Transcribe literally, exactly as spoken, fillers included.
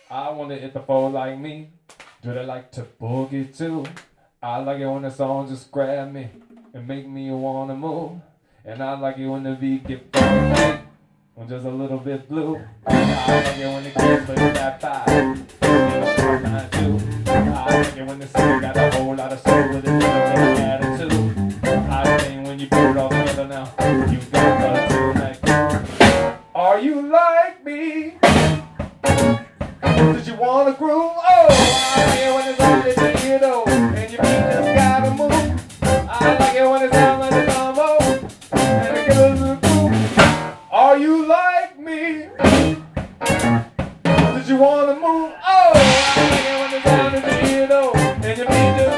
I wanna hit the floor like me. Do they like to boogie too? I like it when the song just grab me and make me wanna move. And I like it when the beat get funky, I'm just a little bit blue. I like it when the kids play that five, and the short line too. I like it when the singer got a whole lot of soul with a little attitude. I think when you put it all together now, you got a tune like, are you like me? Did you wanna groove? Oh, I like it when it's on the theater and your feet just gotta move. I like it when it sounds like a combo and it gets a little groove. Are you like me? Did you wanna move? Oh, I like it when it's on the theater and your feet just